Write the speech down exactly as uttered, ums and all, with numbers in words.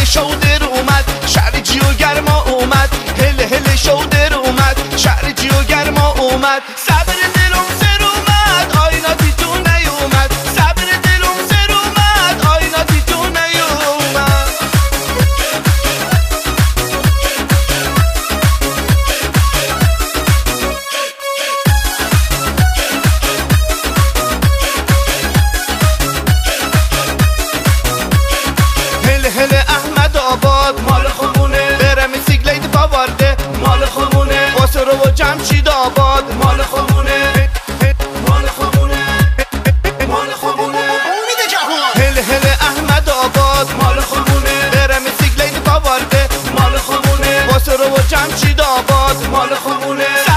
هل شودر اومد شهر جیو گرما اومد هل هل شودر اومد شهر جیو گرما اومد صبر دلم سر اومد آیناتی تو نیومد صبر دلم سر اومد آیناتی تو نیومد هل هل احمد آباد مال خمونه برم سیگلید باورده مال خمونه واسه رو و جمشید آباد مال خمونه مال خمونه مال خمونه امید جهان هل هل احمد آباد مال خمونه برم سیگلید باورده مال خمونه واسه رو و جمشید آباد مال خمونه